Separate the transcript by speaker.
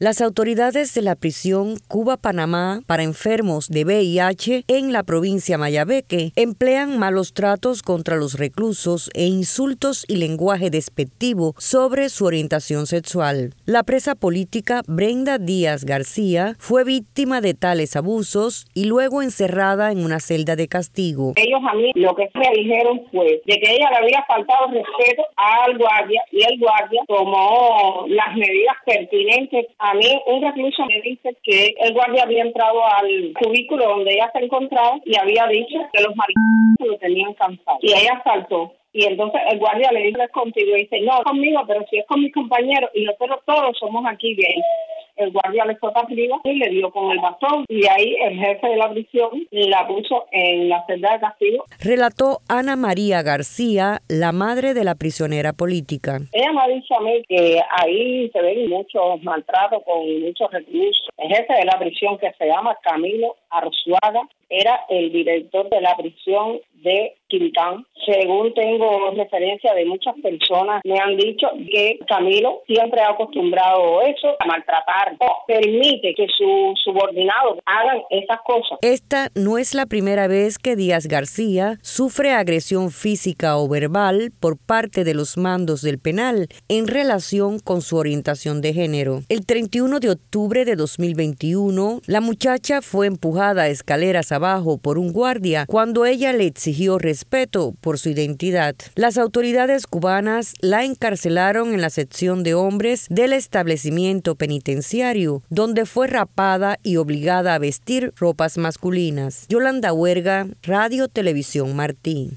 Speaker 1: Las autoridades de la prisión Cuba-Panamá para enfermos de VIH en la provincia Mayabeque emplean malos tratos contra los reclusos e insultos y lenguaje despectivo sobre su orientación sexual. La presa política Brenda Díaz García fue víctima de tales abusos y luego encerrada en una celda de castigo.
Speaker 2: Ellos a mí lo que me dijeron fue de que ella le había faltado respeto al guardia y el guardia tomó las medidas pertinentes. A mí un recluso me dice que el guardia había entrado al cubículo donde ella se encontraba y había dicho que los maricones lo tenían cansado. Y ella saltó. Y entonces el guardia le dice, es contigo. Y dice, no, es conmigo, pero si es con mis compañeros. Y nosotros todos somos aquí gays. El guardia le fue para arriba y le dio con el bastón. Y ahí el jefe de la prisión la puso en la celda de castigo.
Speaker 1: Relató Ana María García, la madre de la prisionera política.
Speaker 2: Ella me ha dicho a mí que ahí se ven muchos maltratos con muchos reclusos. El jefe de la prisión, que se llama Camilo Arzuaga, era el director de la prisión de Quintán. Según tengo referencia de muchas personas, me han dicho que Camilo siempre ha acostumbrado eso, a maltratar. No permite que sus subordinados hagan esas cosas.
Speaker 1: Esta no es la primera vez que Díaz García sufre agresión física o verbal por parte de los mandos del penal en relación con su orientación de género. El 31 de octubre de 2021, la muchacha fue empujada a escaleras abajo por un guardia cuando ella le exigió respeto por su identidad. Las autoridades cubanas la encarcelaron en la sección de hombres del establecimiento penitenciario, donde fue rapada y obligada a vestir ropas masculinas. Yolanda Huerga, Radio Televisión Martí.